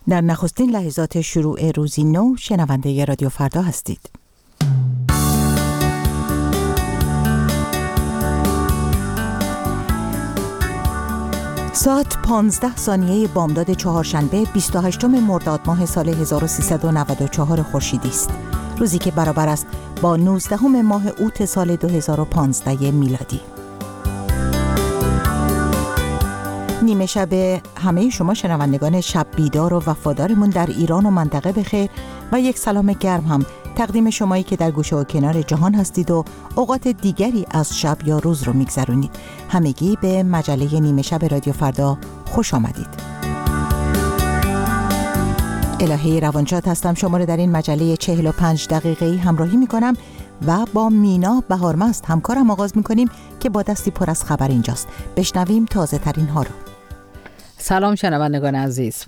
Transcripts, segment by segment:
در نخستین لحظات شروع روزی نو شنونده رادیو فردا هستید. ساعت 15 ثانیه بامداد چهارشنبه 28 مرداد ماه سال 1394 خورشیدی است. روزی که برابر است با 19 ماه اوت سال 2015 میلادی. نیمه شب همه شما شنوندگان شب بیدار و وفادارمون در ایران و منطقه بخیر و یک سلام گرم هم تقدیم شمایی که در گوشه و کنار جهان هستید و اوقات دیگری از شب یا روز رو میگذرونید. همگی به مجله نیمه شب رادیو فردا خوش آمدید. الهه روانشاد هستم، شما رو در این مجله 45 دقیقه‌ای همراهی میکنم و با مینا بهارمست همکارم آغاز میکنیم که با دستی پر از خبر اینجاست. بشنویم تازه ترین ها رو. سلام شنوندگان عزیز.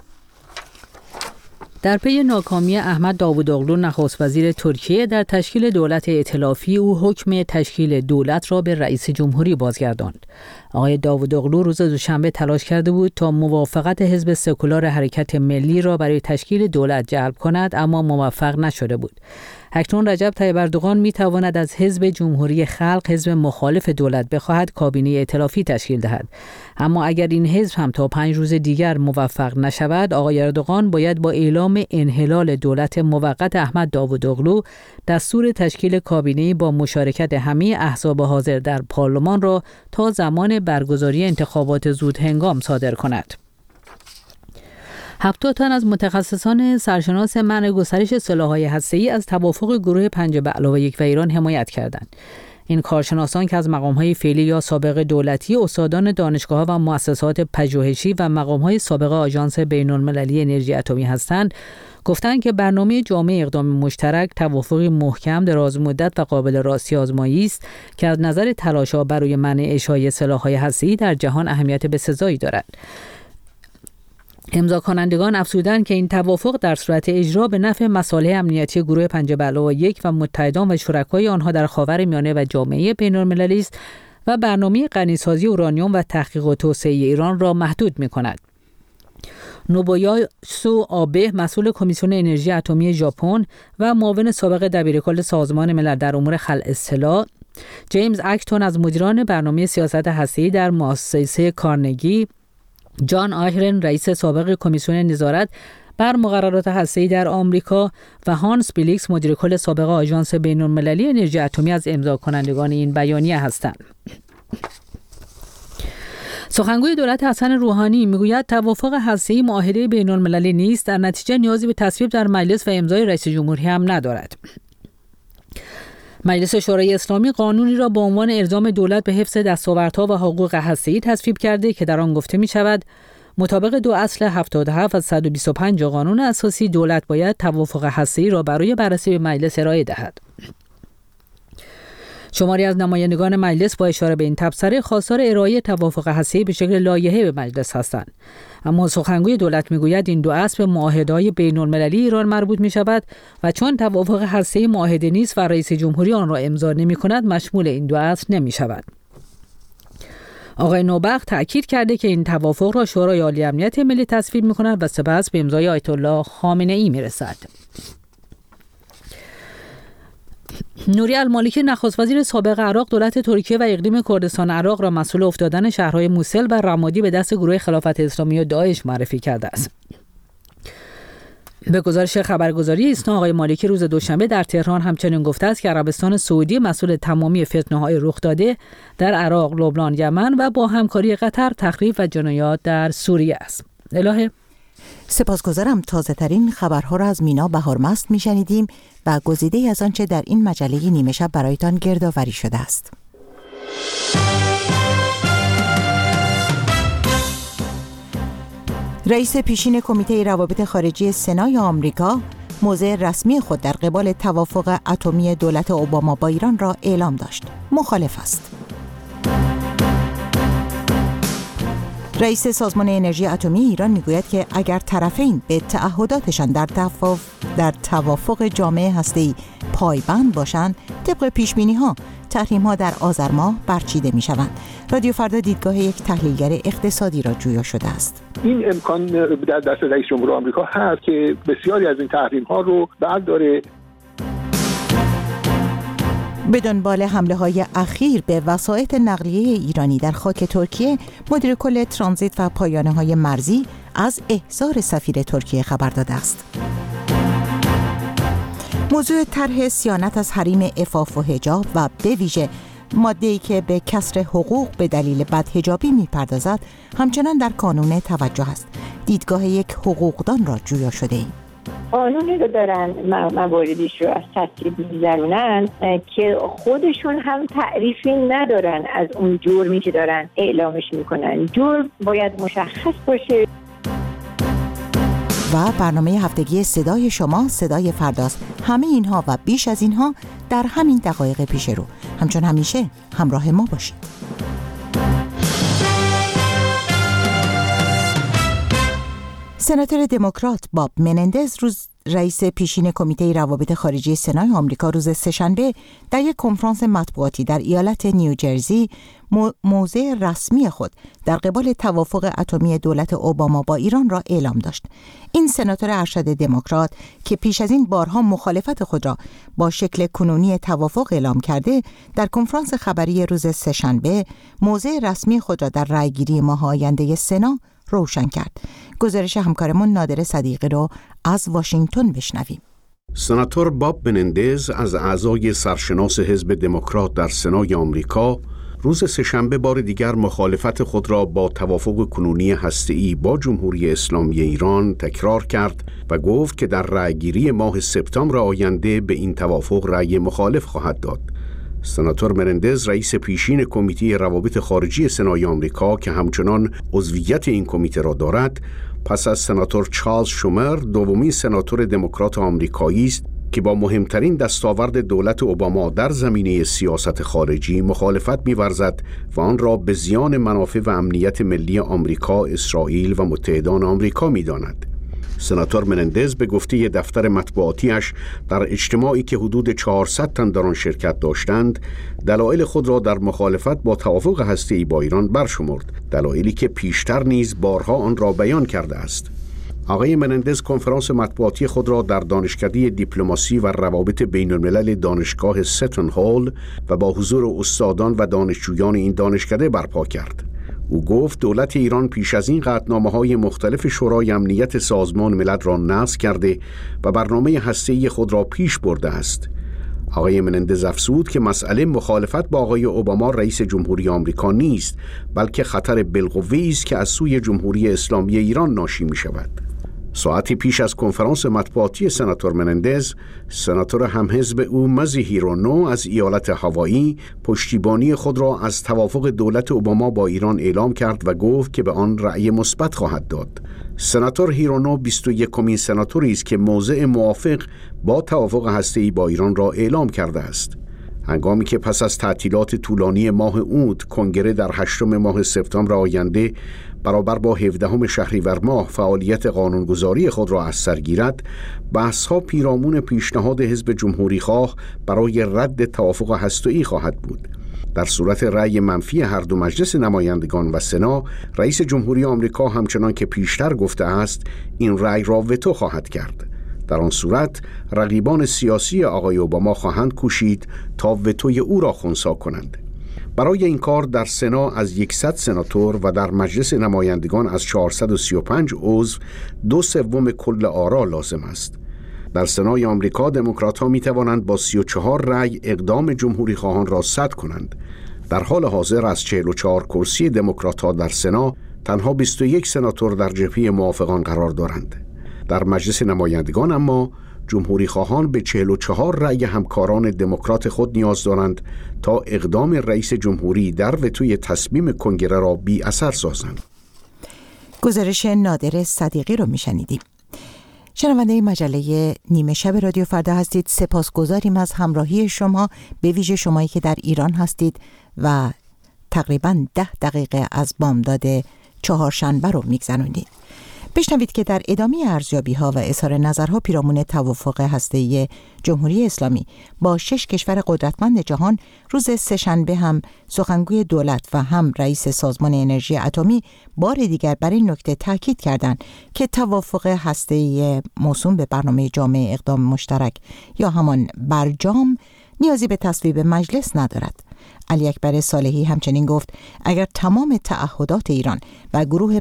در پی ناکامی احمد داوودوغلو نخست وزیر ترکیه در تشکیل دولت ائتلافی، او حکم تشکیل دولت را به رئیس جمهوری بازگرداند. آقای داوودوغلو روز دوشنبه تلاش کرده بود تا موافقت حزب سکولار حرکت ملی را برای تشکیل دولت جلب کند، اما موفق نشده بود. اکنون رجب طیب اردوغان میتواند از حزب جمهوری خلق، حزب مخالف دولت، بخواهد کابینه ائتلافی تشکیل دهد. اما اگر این حزب هم تا 5 روز دیگر موفق نشود، آقای اردوغان باید با اعلام انحلال دولت موقت احمد داوودوغلو دستور تشکیل کابینه با مشارکت همه احزاب حاضر در پارلمان را تا زمان برگزاری انتخابات زود هنگام صادر کند. 70 تن از متخصصان سرشناس منع گسترش سلاح‌های هسته‌ای از توافق گروه 5+1 و ایران حمایت کردند. این کارشناسان که از مقام‌های فعلی یا سابق دولتی، استادان دانشگاه‌ها و مؤسسات پژوهشی و مقام‌های سابق آژانس بین‌المللی انرژی اتمی هستند، گفتند که برنامه جامع اقدام مشترک توافقی محکم، درازمدت و قابل راستی آزمایی است که از نظر تلاش‌ها برای منع اشاعه سلاح‌های هسته‌ای در جهان اهمیت بسزایی دارد. امضا کنندگان افزودند که این توافق در صورت اجرا به نفع مصالح امنیتی گروه 5+1 و متحدان و شرکای آنها در خاورمیانه و جامعه بین‌المللی است و برنامه غنیسازی اورانیوم و تحقیق و توسعه ایران را محدود می‌کند. نوبویاسو آبه، مسئول کمیسیون انرژی اتمی ژاپن و معاون سابق دبیرکل سازمان ملل در امور خلع اطلاع، جیمز اکتون از مدیران برنامه سیاست هسته‌ای در مؤسسه کارنگی، جان آهرن رئیس سابق کمیسیون نظارت بر مقررات هسته‌ای در آمریکا و هانس بیلیکس مدیر کل سابق آژانس بین‌المللی انرژی اتمی از امضا کنندگان این بیانیه هستند. سخنگوی دولت حسن روحانی میگوید توافق هسته‌ای معاهده بین‌المللی نیست، در نتیجه نیازی به تصویب در مجلس و امضای رئیس جمهوری هم ندارد. مجلس شورای اسلامی قانونی را با عنوان الزام دولت به حفظ دستاوردها و حقوق هسته‌ای تصویب کرده که در آن گفته می‌شود مطابق 2 اصل 77 و 125 قانون اساسی دولت باید توافق هسته‌ای را برای بررسی به مجلس ارائه دهد. شماری از نمایندگان مجلس با اشاره به این تبصره خواستار ارائه توافق هسته‌ای به شکل لایحه به مجلس هستند. اما سخنگوی دولت میگوید این 2 اصل به معاهده‌های بین‌المللی ایران مربوط می‌شود و چون توافق هسته‌ای معاهده نیست و رئیس جمهوری آن را امضا نمی‌کند، مشمول این 2 اصل نمی‌شود. آقای نوبخت تأکید کرده که این توافق را شورای عالی امنیت ملی تصویب می‌کند و سپس به امضای آیت الله خامنه‌ای می‌رسد. نوری المالکی نخست وزیر سابق عراق، دولت ترکیه و اقلیم کردستان عراق را مسئول افتادن شهرهای موصل و رمادی به دست گروه خلافت اسلامی و داعش معرفی کرده است. به گزارش خبرگزاری ایسنا، آقای مالکی روز دوشنبه در تهران همچنین گفته است که عربستان سعودی مسئول تمامی فتنه‌های رخ داده در عراق، لبنان، یمن و با همکاری قطر تخریب و جنایات در سوریه است. الهه سپاسگزارم. تازه ترین خبرها را از مینا بهارمست میشنیدیم و گزیده از آنچه در این مجله نیمه شب برایتان گردآوری شده است. رئیس پیشین کمیته روابط خارجی سنای آمریکا موضع رسمی خود در قبال توافق اتمی دولت اوباما با ایران را اعلام داشت. مخالف است. رئیس سازمان انرژی اتمی ایران میگوید که اگر طرفین به تعهداتشان در توافق جامع هسته‌ای پایبند باشند، طبق پیش‌بینی‌ها تحریم‌ها در آذر ماه برچیده می‌شوند. رادیو فردا دیدگاه یک تحلیلگر اقتصادی را جویا شده است. این امکان در دست رئیس جمهور آمریکا هست که بسیاری از این تحریم‌ها رو برداره. به دنبال حمله‌های اخیر به وسایط نقلیه ایرانی در خاک ترکیه، مدیر کل ترانزیت و پایانه‌های مرزی از احضار سفیر ترکیه خبر داده است. موضوع طرح صیانت از حریم عفاف و حجاب و به ویژه ماده‌ای که به کسر حقوق به دلیل بدحجابی می‌پردازد همچنان در کانون توجه است. دیدگاه یک حقوقدان را جویا شده ایم. قانونی رو دارن مواردیش رو از تصویب می‌گذرونن که خودشون هم تعریفی ندارن از اون جرمی که دارن اعلامش میکنن. جرم باید مشخص باشه. و برنامه هفتگی صدای شما، صدای فرداست. همه اینها و بیش از اینها در همین دقایق پیش رو. همچون همیشه همراه ما باشید. سناتور دموکرات باب منندز رئیس پیشین کمیته روابط خارجی سنای آمریکا روز سه‌شنبه در یک کنفرانس مطبوعاتی در ایالت نیوجرسی موضع رسمی خود در قبال توافق اتمی دولت اوباما با ایران را اعلام داشت. این سناتور ارشد دموکرات که پیش از این بارها مخالفت خود را با شکل کنونی توافق اعلام کرده، در کنفرانس خبری روز سه‌شنبه موضع رسمی خود را در رأیگیری ماه آینده سنا روشن کرد. گزارش همکارمون نادر صدیقی رو از واشنگتن بشنویم. سناتور باب منندز از اعضای سرشناس حزب دموکرات در سنای آمریکا روز سه‌شنبه بار دیگر مخالفت خود را با توافق کنونی هسته‌ای با جمهوری اسلامی ایران تکرار کرد و گفت که در رأیگیری ماه سپتامبر آینده به این توافق رأی مخالف خواهد داد. سناتور منندز رئیس پیشین کمیته روابط خارجی سنای آمریکا که همچنان عضویت این کمیته را دارد، پس از سناتور چارلز شومر دومین سناتور دموکرات آمریکایی است که با مهمترین دستاورد دولت اوباما در زمینه سیاست خارجی مخالفت می‌ورزد و آن را به زیان منافع و امنیت ملی آمریکا، اسرائیل و متحدان آمریکا می‌داند. سناتور منندز به گفته دفتر مطبوعاتیش در اجتماعی که حدود 400 تن در آن شرکت داشتند، دلایل خود را در مخالفت با توافق هسته‌ای با ایران برشمرد، دلایلی که پیشتر نیز بارها آن را بیان کرده است. آقای منندز کنفرانس مطبوعاتی خود را در دانشکده دیپلماسی و روابط بین الملل دانشگاه ستن هال و با حضور استادان و دانشجویان این دانشکده برپا کرد. او گفت دولت ایران پیش از این قطعنامه‌های مختلف شورای امنیت سازمان ملل را نقض کرده و برنامه هسته‌ای خود را پیش برده است. آقای منندز افزود که مسئله مخالفت با آقای اوباما رئیس جمهوری آمریکا نیست، بلکه خطر بالقوه‌ای است که از سوی جمهوری اسلامی ایران ناشی می‌شود. ساعتی پیش از کنفرانس مطبوعاتی سناتور منندز، سناتور همحزب او مزاهیرو نو از ایالت هاوایی پشتیبانی خود را از توافق دولت اوباما با ایران اعلام کرد و گفت که به آن رأی مثبت خواهد داد. سناتور هیرونو 21مین سناتوری است که موضع موافق با توافق هسته‌ای با ایران را اعلام کرده است. هنگامی که پس از تعطیلات طولانی ماه اوت کنگره در 8 ماه سپتامبر آینده برابر با 17 شهریور ماه فعالیت قانونگذاری خود را از سر گیرد، بحث‌ها پیرامون پیشنهاد حزب جمهوری‌خواه برای رد توافق هسته‌ای خواهد بود. در صورت رأی منفی هر دو مجلس نمایندگان و سنا، رئیس جمهوری آمریکا همچنان که پیشتر گفته است این رأی را وتو خواهد کرد. در آن صورت رقیبان سیاسی آقای اوباما خواهند کوشید تا وتوی او را خنثی کنند. برای این کار در سنا از 100 سناتور و در مجلس نمایندگان از 435 عضو 2/3 کل آرا لازم است. در سنای آمریکا دموکرات‌ها می‌توانند با 34 رأی اقدام جمهوری خواهان را سد کنند. در حال حاضر از 44 کرسی دموکرات‌ها در سنا تنها 21 سناتور در جبهه موافقان قرار دارند. در مجلس نمایندگان اما جمهوری خواهان به 44 رأی همکاران دموکرات خود نیاز دارند تا اقدام رئیس جمهوری در وتوی تصمیم کنگره را بی اثر سازند. گزارش نادر صدیقی رو میشنیدیم. شنونده مجله نیمه شب رادیو فردا هستید. سپاسگزاریم از همراهی شما، به ویژه شمایی که در ایران هستید و تقریباً 10 دقیقه از بامداد چهارشنبه رو میگذرونید. بشنوید که در ادامه ارزیابی‌ها و اظهار نظرها پیرامون توافق هسته‌ای جمهوری اسلامی با 6 کشور قدرتمند جهان روز سه‌شنبه هم سخنگوی دولت و هم رئیس سازمان انرژی اتمی بار دیگر بر این نکته تاکید کردند که توافق هسته‌ای موسوم به برنامه جامع اقدام مشترک یا همان برجام نیازی به تصویب مجلس ندارد. علی اکبر صالحی همچنین گفت اگر تمام تعهدات ایران و گروه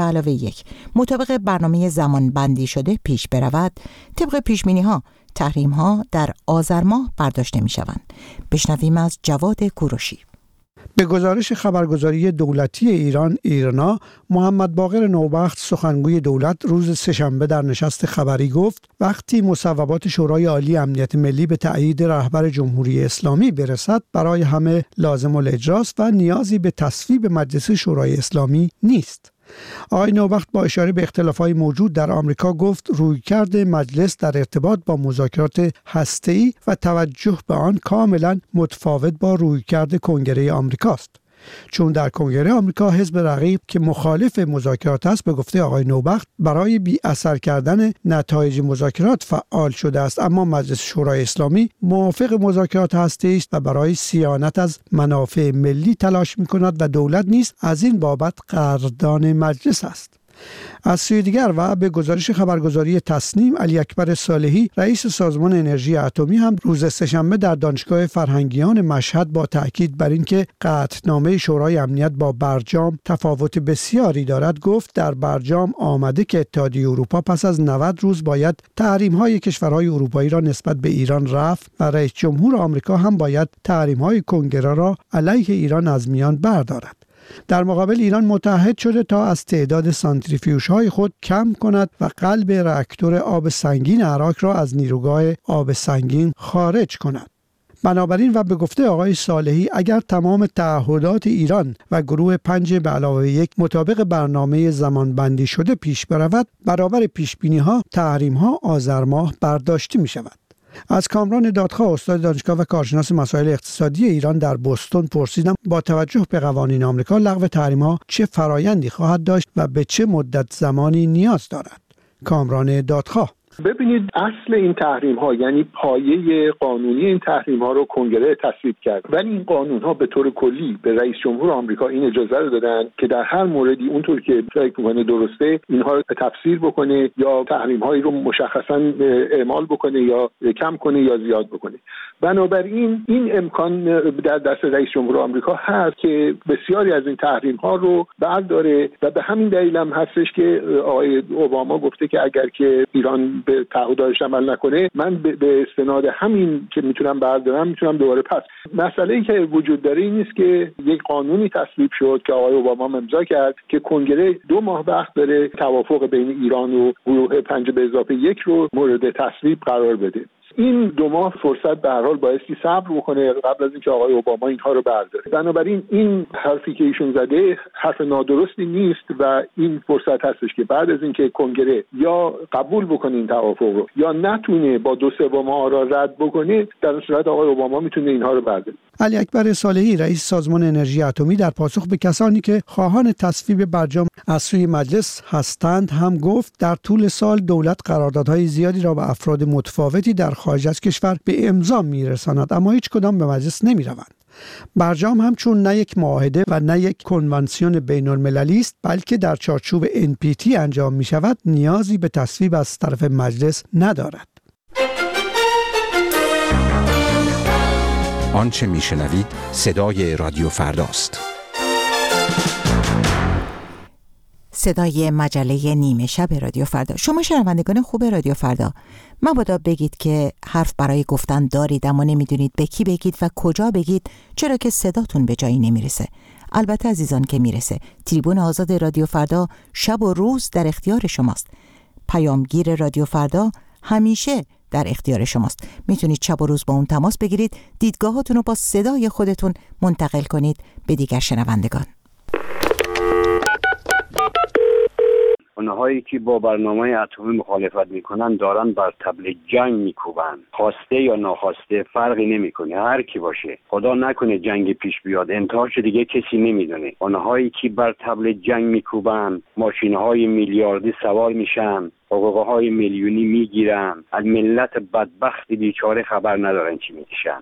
5+1 مطابق برنامه زمان بندی شده پیش برود، طبق پیش‌بینی‌ها تحریم‌ها در آذر ماه برداشته می‌شوند. بشنویم از جواد کوروشی. به گزارش خبرگزاری دولتی ایران ایرنا، محمد باقر نوبخت سخنگوی دولت روز سه‌شنبه در نشست خبری گفت وقتی مصوبات شورای عالی امنیت ملی به تأیید رهبر جمهوری اسلامی برسد برای همه لازم الاجراست و نیازی به تصویب مجلس شورای اسلامی نیست. آقای نوبخت با اشاره به اختلافات موجود در آمریکا گفت رویکرد مجلس در ارتباط با مذاکرات هسته‌ای و توجه به آن کاملا متفاوت با رویکرد کنگره آمریکاست. چون در کنگره آمریکا حزب رقیب که مخالف مذاکرات است به گفته آقای نوبخت برای بی اثر کردن نتایج مذاکرات فعال شده است، اما مجلس شورای اسلامی موافق مذاکرات هسته‌ای است و برای صیانت از منافع ملی تلاش می‌کند و دولت نیز از این بابت قدردان مجلس است. از سوی دیگر و به گزارش خبرگزاری تصنیم، علی اکبر صالحی رئیس سازمان انرژی اتمی هم روز سه‌شنبه در دانشگاه فرهنگیان مشهد با تاکید بر اینکه قطعنامه شورای امنیت با برجام تفاوت بسیاری دارد گفت در برجام آمده که اتحادیه اروپا پس از 90 روز باید تحریم‌های کشورهای اروپایی را نسبت به ایران رفع و رئیس جمهور آمریکا هم باید تحریم‌های کنگره را علیه ایران از میان بردارد. در مقابل ایران متحد شده تا از تعداد سانتریفیوژهای خود کم کند و قلب راکتور آب سنگین عراق را از نیروگاه آب سنگین خارج کند. بنابراین و به گفته آقای صالحی اگر تمام تعهدات ایران و گروه 5+1 مطابق برنامه زمان بندی شده پیش برود، برابر پیشبینی‌ها تحریم‌ها آذر ماه برداشته می‌شود. از کامران دادخواه استاد دانشگاه و کارشناس مسائل اقتصادی ایران در بوستون پرسیدم با توجه به قوانین آمریکا لغو تحریم‌ها چه فرایندی خواهد داشت و به چه مدت زمانی نیاز دارد. کامران دادخواه: ببینید اصل این تحریم ها یعنی پایه قانونی این تحریم ها رو کنگره تصویب کرد، ولی این قانون ها به طور کلی به رئیس جمهور آمریکا این اجازه رو دادن که در هر موردی اونطور که فکر می‌کنه درسته اینها رو تفسیر بکنه یا تحریم هایی رو مشخصا اعمال بکنه یا کم کنه یا زیاد بکنه. بنابراین این امکان در دست رئیس جمهور آمریکا هست که بسیاری از این تحریم ها رو برداره و به همین دلیل هم هستش که آقای اوباما گفته که اگر که ایران به تعهداتش عمل نکنه من به استناد همین که میتونم بردارم میتونم دوباره پس. مسئله‌ای که وجود داره این نیست که یک قانونی تصویب شد که آقای اوباما امضا کرد که کنگره 2 ماه وقت داره توافق بین ایران و گروه 5+1 رو مورد تصویب قرار بده. این 2 ماه فرصت به هر حال بایستی صبر بکنه قبل از اینکه آقای اوباما اینها رو برداره. بنابراین این حرفی که ایشون زده حرف نادرستی نیست و این فرصت هستش که بعد از اینکه کنگره یا قبول بکنه این توافق رو یا نتونه با 2/3 آرا رد بکنه، در این صورت آقای اوباما میتونه اینها رو برداره. علی اکبر صالحی رئیس سازمان انرژی اتمی در پاسخ به کسانی که خواهان تصویب برجام از سوی مجلس هستند هم گفت در طول سال دولت قراردادهای زیادی را با افراد متفاوتی در خارج از کشور به امضا میرساند اما هیچ کدام به مجلس نمیروند. برجام هم چون نه یک معاهده و نه یک کنوانسیون بین المللی است بلکه در چارچوب NPT انجام می شود نیازی به تصویب از طرف مجلس ندارد. آنچه میشنوید صدای رادیو فرداست. صدای مجله نیمه شب رادیو فردا. شما شنوندگان خوب رادیو فردا، مبادا بگید که حرف برای گفتن دارید اما نمیدونید به کی بگید و کجا بگید، چرا که صداتون به جایی نمیرسه. البته عزیزان که میرسه. تریبون آزاد رادیو فردا شب و روز در اختیار شماست. پیامگیر رادیو فردا همیشه در اختیار شماست. میتونید شب و روز با اون تماس بگیرید، دیدگاهاتون رو با صدای خودتون منتقل کنید به دیگر شنوندگان. اونهایی که با برنامه اتمی مخالفت میکنن دارن بر طبل جنگ میکوبن. خواسته یا ناخواسته فرقی نمیکنه، هر کی باشه. خدا نکنه جنگ پیش بیاد، انتهاش دیگه کسی نمیدونه. اونهایی که بر طبل جنگ میکوبن ماشینهای میلیاردی سوار میشن، حقوقهای میلیونی میگیرن، از ملت بدبخت بیچاره خبر ندارن چی میکشن.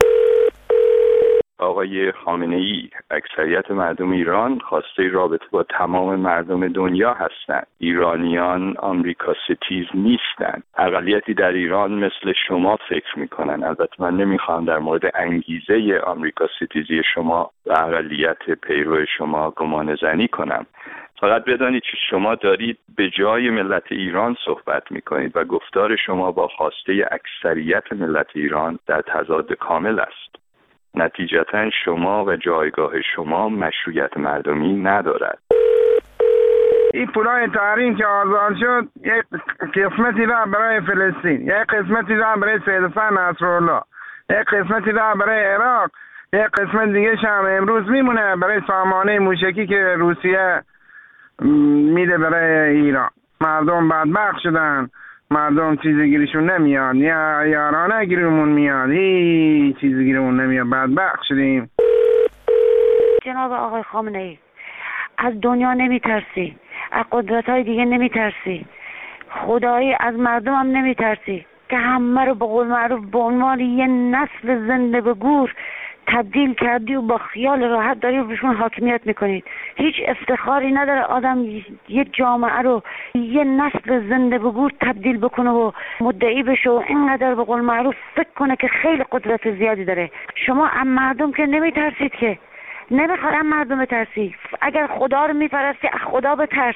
آقای خامنه‌ای، اکثریت مردم ایران خواسته رابطه با تمام مردم دنیا هستند. ایرانیان آمریکا ستیز نیستند. اقلیتی در ایران مثل شما فکر میکنن. البته من نمیخوام در مورد انگیزه آمریکا ستیزی شما و اقلیت پیرو شما گمان زنی کنم. فقط بدانید که شما دارید به جای ملت ایران صحبت میکنید و گفتار شما با خواسته اکثریت ملت ایران در تضاد کامل است. نتیجتا شما و جایگاه شما مشروعیت مردمی ندارد. این پولای تحریم که آزاد شد یک قسمتی را برای فلسطین، یک قسمتی را برای سیدفن نصرالله، یک قسمتی را برای عراق، یک قسمت دیگه هم امروز میمونه برای سامانه موشکی که روسیه میده برای ایران. مردم بدبخت شدن، مردم چیزی گیرشون نمیاد، یا یارانه گیرمون میاد، هیچ چیزی گیرمون نمیاد، بدبخت شدیم. جناب آقای خامنه‌ای، از دنیا نمیترسی، از قدرت‌های دیگه نمیترسی، خدایی از مردم هم نمیترسی که همه رو به قول معروف به عنوان یه نسل زنده به گور تبدیل کردی و با خیال راحت داری و بهشون حاکمیت میکنید. هیچ افتخاری نداره آدم یه جامعه رو یه نسل زنده به گور تبدیل بکنه و مدعی بشه و اینقدر به قول معروف فکر کنه که خیلی قدرت زیادی داره. شما از مردم که نمیترسید، که نمیخواد از مردم بترسی. اگر خدا رو میپرستی از خدا بترس.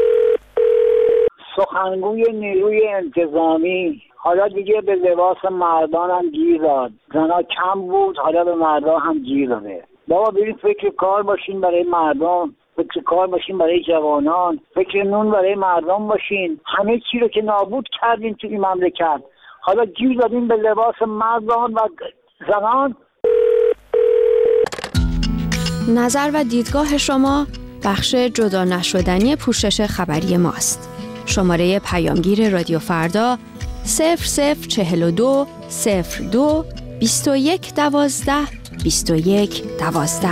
سخنگوی نیروی انتظامی حالا دیگه به لباس مردان هم گیر داد. زنا کم بود، حالا به مردان هم گیر داده. بابا برید فکر کار باشین برای مردم، فکر کار باشین برای جوانان، فکر نون برای مردم باشین. همه چی رو که نابود کردین توی این مملکت، حالا گیر دادین به لباس مردان و زنان. نظر و دیدگاه شما بخش جدا نشدنی پوشش خبری ماست. شماره پیامگیر رادیو فردا 0042 02 21 12 21 12.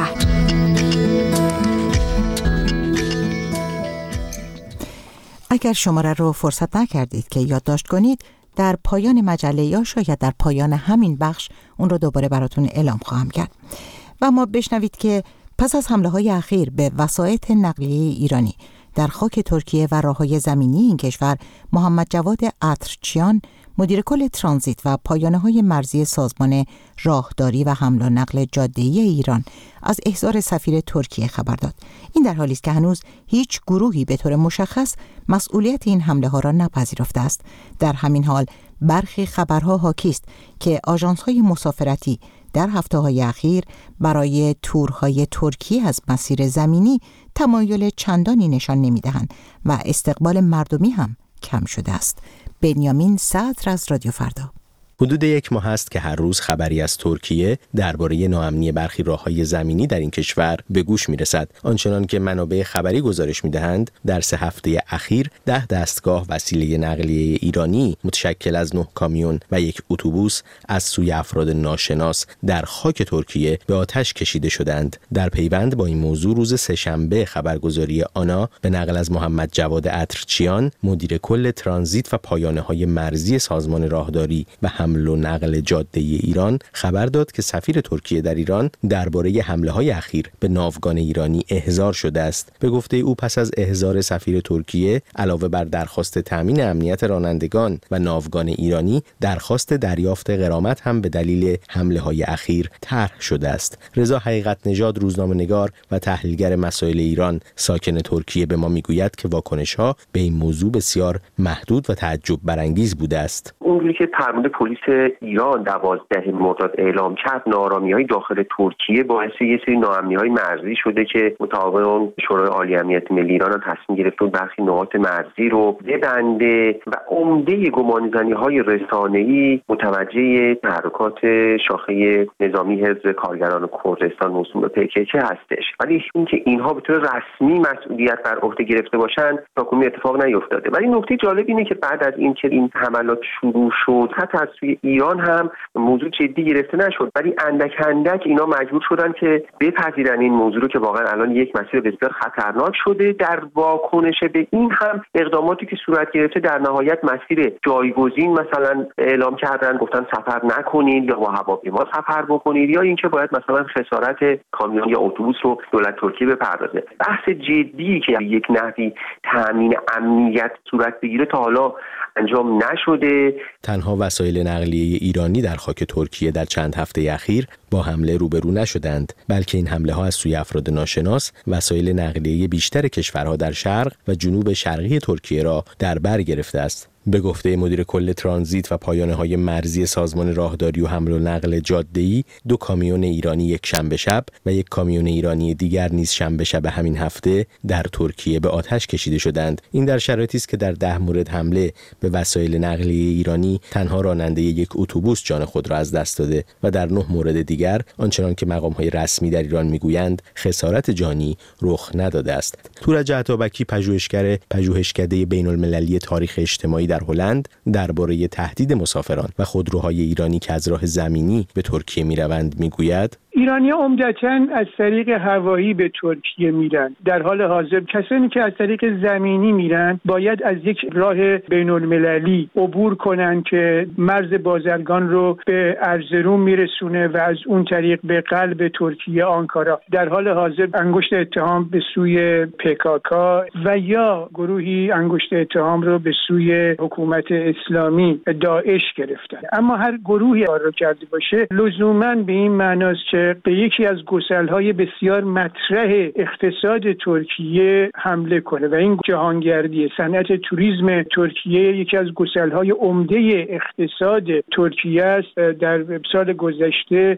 اگر شماره رو فرصت نکردید که یادداشت کنید، در پایان مجله یا شاید در پایان همین بخش اون رو دوباره براتون اعلام خواهم کرد. و ما بشنوید که پس از حمله‌های اخیر به وسایط نقلیه ایرانی در خاک ترکیه و راه‌های زمینی این کشور، محمد جواد عطرچیان، مدیر کل ترانزیت و پایانه‌های مرزی سازمان راهداری و حمل و نقل جاده‌ای ایران از احضار سفیر ترکیه خبر داد. این در حالی است که هنوز هیچ گروهی به طور مشخص مسئولیت این حمله‌ها را نپذیرفته است. در همین حال برخی خبرها حاکی است که آژانس‌های مسافرتی در هفته‌های اخیر برای تورهای ترکیه از مسیر زمینی تمایل چندانی نشان نمی‌دهند و استقبال مردمی هم کم شده است. بنیامین صدر از رادیو فردا. حدود 1 ماه است که هر روز خبری از ترکیه درباره ناامنی برخی راه‌های زمینی در این کشور به گوش می‌رسد. آنچنان که منابع خبری گزارش می‌دهند، در 3 هفته اخیر 10 دستگاه وسیله نقلیه ایرانی متشکل از 9 کامیون و 1 اتوبوس از سوی افراد ناشناس در خاک ترکیه به آتش کشیده شدند. در پیوند با این موضوع روز سه‌شنبه خبرگزاری آنا به نقل از محمد جواد عطرچیان، مدیر کل ترانزیت و پایانه‌های مرزی سازمان راهداری و حمل و نقل جاده‌ای ایران خبر داد که سفیر ترکیه در ایران درباره حمله‌های اخیر به ناوگان ایرانی احضار شده است. به گفته او پس از احضار سفیر ترکیه، علاوه بر درخواست تامین امنیت رانندگان و ناوگان ایرانی، درخواست دریافت غرامت هم به دلیل حمله‌های اخیر طرح شده است. رضا حقیقت نژاد، روزنامه‌نگار و تحلیلگر مسائل ایران ساکن ترکیه، به ما میگوید که واکنش‌ها به این موضوع بسیار محدود و تعجب برانگیز بوده است. اونجوری که فرمانده پلیس رئیس ایران 12 مرداد اعلام کرد، ناآرامی‌های داخل ترکیه باعث یه سری ناامنی‌های مرزی شده که مطابق اون شورای عالی امنیت ملی ایران تصمیم گرفت برخی نقاط مرزی رو ببنده و عمده گمانه‌زنی‌های رسانه‌ای متوجه تحرکات شاخه نظامی حزب کارگران کردستان موسوم به PKK هستش. ولی اینکه اینها به طور رسمی مسئولیت بر عهده گرفته باشن تاکنون اتفاق نیفتاده. ولی نکته جالب اینه که بعد از اینکه این حملات شروع شد حتی از سوی ایران هم موضوع جدی گرفته نشد، ولی اندک اندک اینا مجبور شدن که بپذیرن این موضوع رو که واقعا الان یک مسیر بسیار خطرناک شده. در واکنش به این هم اقداماتی که صورت گرفته در نهایت مسیر جایگزین مثلا اعلام کردن، گفتن سفر نکنید یا با هواپیما سفر بکنید یا اینکه باید مثلا خسارت کامیون یا اتوبوس رو دولت ترکیه بپردازه. بحث جدی که یک نحوی تامین امنیت صورت بگیره تا حالا انجام نشده. تنها وسایل نقلیه ایرانی در خاک ترکیه در چند هفته اخیر با حمله روبرو نشدند، بلکه این حمله ها از سوی افراد ناشناس وسایل نقلیه بیشتر کشورها در شرق و جنوب شرقی ترکیه را در بر گرفته است. به گفته مدیر کل ترانزیت و پایانه‌های مرزی سازمان راهداری و حمل و نقل جاده‌ای، 2 کامیون ایرانی یک شنبه شب و یک کامیون ایرانی دیگر نیز شنبه شب همین هفته در ترکیه به آتش کشیده شدند. این در شرایطی است که در 10 مورد حمله به وسایل نقلیه ایرانی تنها راننده یک اتوبوس جان خود را از دست داده و در 9 مورد دیگر آنچنان که مقام‌های رسمی در ایران میگویند خسارت جانی رخ نداده است. تورج عطابکی، پژوهشکده بین‌المللی تاریخ اجتماعی در هلند، درباره تهدید مسافران و خودروهای ایرانی که از راه زمینی به ترکیه میروند میگوید: ایرانی‌ها عمدتاً از طریق هوایی به ترکیه میرن. در حال حاضر کسانی که از طریق زمینی میرن باید از یک راه بین‌المللی عبور کنن که مرز بازرگان رو به ارزروم میرسونه و از اون طریق به قلب ترکیه آنکارا. در حال حاضر انگشت اتهام به سوی PKK و یا گروهی انگشت اتهام رو به سوی حکومت اسلامی داعش گرفتن. اما هر گروهی کار کرده باشه لزوماً به این معناست که به یکی از گسل‌های بسیار مطرح اقتصاد ترکیه حمله کنه و این جهانگردی صنعت توریسم ترکیه یکی از گسل‌های عمده اقتصاد ترکیه است. در سال گذشته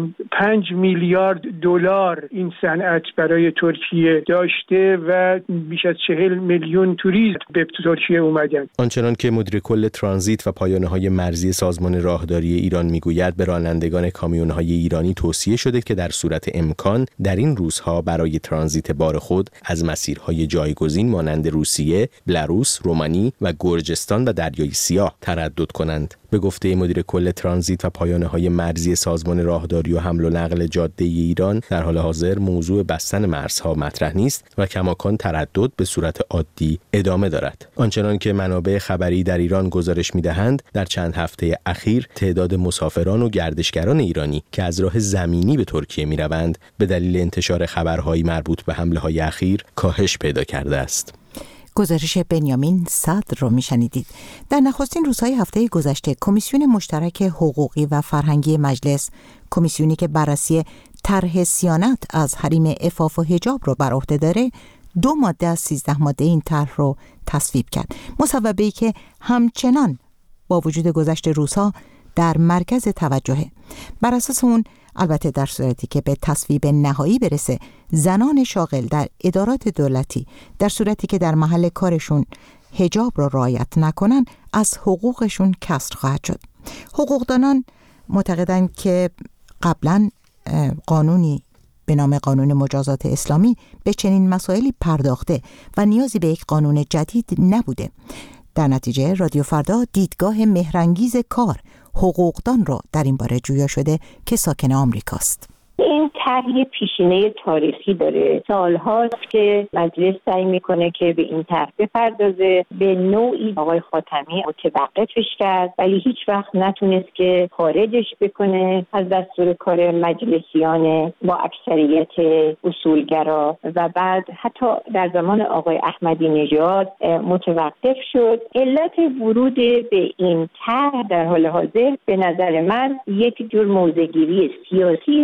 35 میلیارد دلار این صنعت برای ترکیه داشته و بیش از 40 میلیون توریست به ترکیه اومدن. آنچنان که مدیر کل ترانزیت و پایانه‌های مرزی سازمان راهداری ایران میگوید، به رانندگان کامیون‌های ایرانی توصیه شده که در صورت امکان در این روزها برای ترانزیت بار خود از مسیرهای جایگزین مانند روسیه، بلاروس، رومانی و گرجستان و دریای سیاه تردد کنند. به گفته مدیر کل ترانزیت و پایانه‌های مرزی سازمان راهداری و حمل و نقل جاده ایران، در حال حاضر موضوع بستن مرزها مطرح نیست و کماکان تردد به صورت عادی ادامه دارد. آنچنان که منابع خبری در ایران گزارش می‌دهند، در چند هفته اخیر تعداد مسافران و گردشگران ایرانی که از راه زمینی به ترکیه می‌روند به دلیل انتشار خبرهای مربوط به حمله‌های اخیر کاهش پیدا کرده است. گزارش بنیامین صدر رو میشنیدید. در نخستین روزهای هفته گذشته کمیسیون مشترک حقوقی و فرهنگی مجلس، کمیسیونی که بررسی طرح صیانت از حریم عفاف و حجاب رو بر عهده داره، 2 ماده از 13 ماده این طرح رو تصویب کرد. مصوبه‌ای که همچنان با وجود گذشت روزها در مرکز توجهه. بر اساس اون، البته در صورتی که به تصویب نهایی برسه، زنان شاغل در ادارات دولتی در صورتی که در محل کارشون حجاب را رعایت نکنن از حقوقشون کسر خواهد شد. حقوقدانان معتقدند که قبلا قانونی به نام قانون مجازات اسلامی به چنین مسائلی پرداخته و نیازی به یک قانون جدید نبوده. در نتیجه رادیو فردا دیدگاه مهرانگیز کار حقوقدان را در این باره جویا شده که ساکن آمریکاست. این طرح پیشینه تاریخی داره. سالهاست که مجلس سعی میکنه که به این طرح بپردازه. به نوعی آقای خاتمی متوقفش کرد ولی هیچ وقت نتونست که خارجش بکنه از دستور کار مجلسیان با اکثریت اصولگرا و بعد حتی در زمان آقای احمدی نژاد متوقف شد. علت ورود به این طرح در حال حاضر به نظر من یک جور موضع‌گیری سیاسی در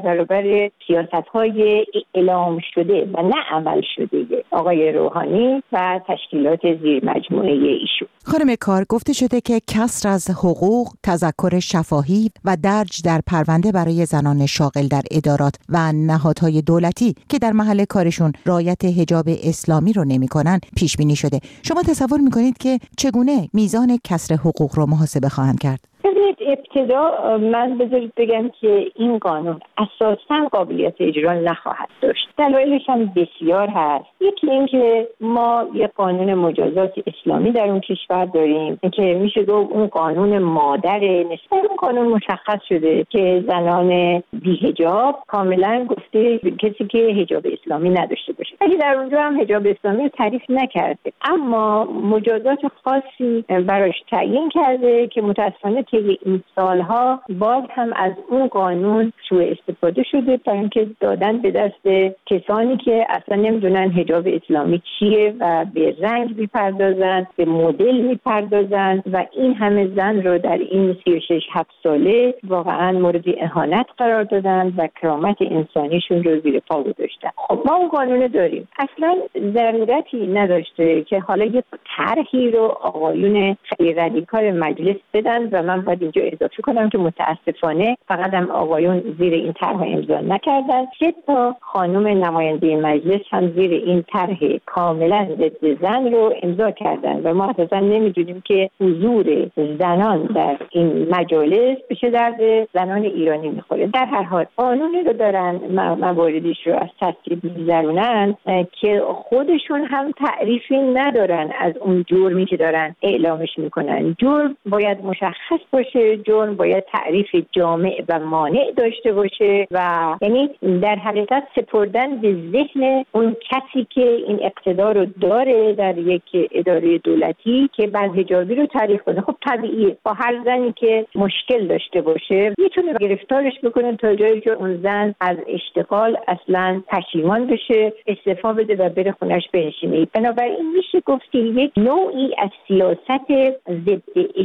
برابر سیاست‌های اعلام شده و نه عمل شده آقای روحانی و تشکیلات زیر مجموعه ایشون. خانم کار، گفته شده که کسر از حقوق، تذکر شفاهی و درج در پرونده برای زنان شاغل در ادارات و نهادهای دولتی که در محل کارشون رعایت حجاب اسلامی رو نمی‌کنن پیش بینی شده. شما تصور می‌کنید که چگونه میزان کسر حقوق رو محاسبه خواهند کرد؟ ببینید، ابتدا من بذارید بگم که این قانون اساساً قابلیت اجرا نخواهد داشت. دلایلش هم بسیار هست. یکی این که ما یک قانون مجازات اسلامی در اون کشور داریم که میشه گفت اون قانون مادر نسبت اون قانون مشخص شده که زنان بی‌حجاب کاملا گفته کسی که حجاب اسلامی نداشته باشه. ولی در اونجا هم حجاب اسلامی رو تعریف نکرده، اما مجازات خاصی براش تعیین کرده که متأسفانه طی این سالها باز هم از اون قانون سوء استفاده شده تا اینکه دادن به دست کسانی که اصلا نمیدونن حجاب اسلامی چیه و به رنگ میپردازن، به مدل میپردازن و این همه زن رو در این 36-7 ساله واقعا مورد اهانت قرار دادن و کرامت انسانیشون رو زیر پا گذاشتن. خب ما اون قانون داریم، اصلا ضرورتی نداشته که حالا یک طرحی رو آقایون خیلی رادیکال مجلس بدن و من باید اینجا اضافه کنم که متاسفانه فقط هم آقایون زیر این طرح امضا نکردن، 3 تا خانم نماینده مجلس هم زیر این طرح کاملا ضد زن رو امضا کردن و ما اصلا نمیدونیم که حضور زنان در این مجالس به چه درد زنان ایرانی میخوره. در هر حال قانونی رو دارن مواردیش رو از تصویب می‌گذرونن که خودشون هم تعریفی ندارن از اون جرمی که دارن اعلامش میکنن. جرم باید مشخص باشه، جرم باید تعریف جامع و مانع داشته باشه و یعنی در حقیقت سپردن به ذهن اون کسی که این اقتدار رو داره در یک اداره دولتی که بدحجابی رو تعریف کنه. خب طبیعیه با هر زنی که مشکل داشته باشه میتونه گرفتارش بکنه تا جایی که اون زن از اشتغال اصلا پشیمان بشه، استعفا بده و بره خونش بنشینه. بنابراین میشه گفت که یک نوعی از سیاست ضد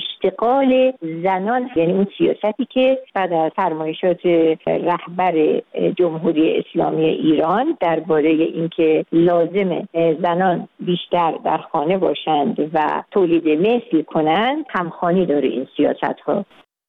اشتغال زنان، یعنی اون سیاستی که بعد از فرمایشات رهبر جمهوری اسلامی ایران درباره اینکه لازم زنان بیشتر در خانه باشند و تولید مثل کنند همخوانی داره این سیاست ها.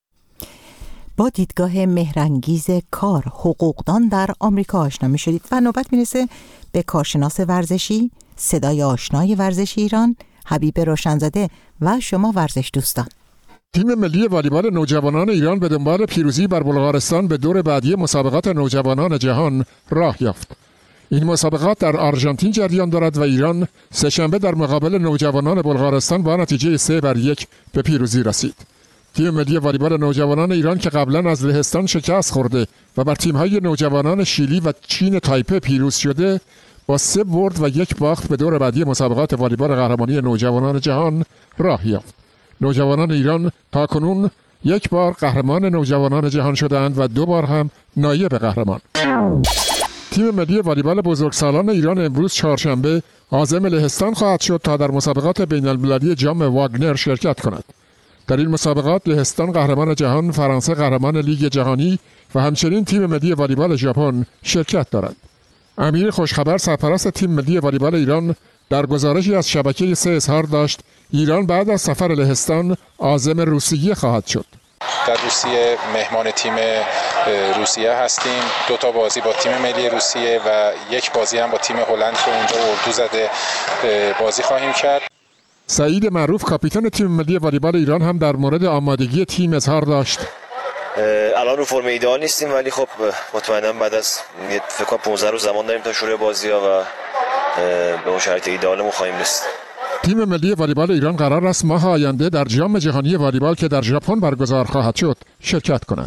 با دیدگاه مهرانگیز کار، حقوقدان در آمریکا آشنا می شدید و نوبت میرسه به کارشناس ورزشی، صدای آشنای ورزش ایران، حبیب روشنزاده و شما ورزش دوستان. تیم ملی والیبال نوجوانان ایران به دنبال پیروزی بر بلغارستان به دور بعدی مسابقات نوجوانان جهان راه یافت. این مسابقات در آرژانتین جریان دارد و ایران سه‌شنبه در مقابل نوجوانان بلغارستان با نتیجه 3-1 به پیروزی رسید. تیم ملی والیبال نوجوانان ایران که قبلا از لهستان شکست خورده و بر تیم‌های نوجوانان شیلی و چین تایپه پیروز شده، با 3 برد و 1 باخت به دور بعدی مسابقات والیبال قهرمانی نوجوانان جهان راه یافت. نوجوانان ایران تاکنون 1 بار قهرمان نوجوانان جهان شدند و 2 بار هم نایب قهرمان. تیم ملی والیبال بزرگسالان ایران امروز چهارشنبه عازم لهستان خواهد شد تا در مسابقات بین‌المللی جام واگنر شرکت کند. در این مسابقات لهستان قهرمان جهان، فرانسه قهرمان لیگ جهانی و همچنین تیم ملی والیبال ژاپن شرکت دارند. امیر خوشخبر سرپرست تیم ملی والیبال ایران در گزارشی از شبکه 3 اظهار داشت ایران بعد از سفر لهستان عازم روسیه خواهد شد. در روسیه مهمان تیم روسیه هستیم. 2 تا بازی با تیم ملی روسیه و 1 بازی هم با تیم هلند که اونجا اردو زده بازی خواهیم کرد. سعید معروف کاپیتان تیم ملی والیبال ایران هم در مورد آمادگی تیم اظهار داشت. الان رو فرم ایدئال نیستیم ولی خب مطمئنا بعد از فکر کنم 15 روز زمان داریم تا شروع بازی‌ها و به اون شرایط ایدئالمون خواهیم رسید. تیم ملی والیبال ایران قرار است ماه آینده در جام جهانی والیبال که در ژاپن برگزار خواهد شد شرکت کند.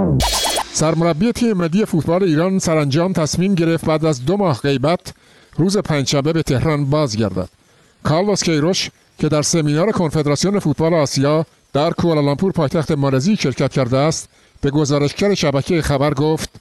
سرمربی تیم ملی فوتبال ایران سرانجام تصمیم گرفت بعد از 2 ماه غیبت روز پنجشنبه به تهران بازگردد. کارلوس کیروش که در سمینار کنفدراسیون فوتبال آسیا در کوالالامپور پایتخت مالزی شرکت کرده است به گزارشگر شبکه خبر گفت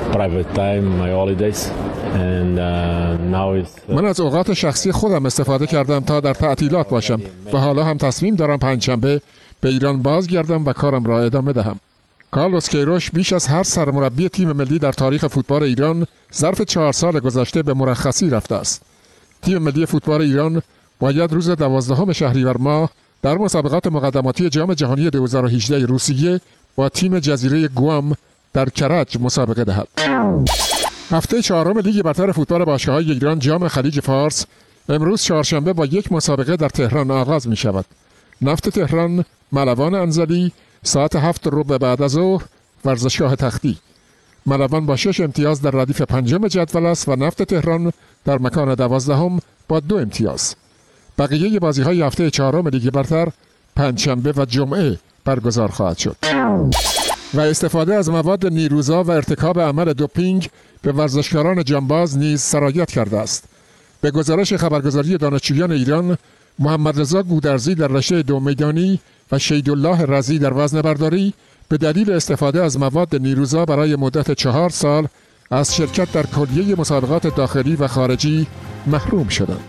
من از اوقات شخصی خودم استفاده کردم تا در تعطیلات باشم و حالا هم تصمیم دارم پنجشنبه به ایران بازگردم و کارم را ادامه دهم. کارلوس کیروش بیش از هر سرمربی تیم ملی در تاریخ فوتبال ایران ظرف 4 سال گذشته به مرخصی رفته است. تیم ملی فوتبال ایران باید روز 12 شهریور ماه در مسابقات مقدماتی جام جهانی 2018 روسیه با تیم جزیره گوام در کرج مسابقه دهد. هفته 4 لیگ برتر فوتبال باشگاه‌های ایران جام خلیج فارس امروز چهارشنبه با یک مسابقه در تهران آغاز می شود. نفت تهران، ملوان انزلی، ساعت 7:15 بعد از ظهر ورزشگاه تختی. ملوان با 6 امتیاز در ردیف 5 جدول است و نفت تهران در مکان 12 با 2 امتیاز. بقیه بازی‌های هفته 4 لیگ برتر پنجشنبه و جمعه برگزار خواهد شد. و استفاده از مواد نیروزا و ارتکاب عمل دوپینگ به ورزشکاران جانباز نیز سرایت کرده است. به گزارش خبرگزاری دانشجویان ایران، محمد رضا گودرزی در رشته 2 میدانی و شیدالله رضی در وزنه برداری به دلیل استفاده از مواد نیروزا برای مدت 4 سال از شرکت در کلیه مسابقات داخلی و خارجی محروم شدند.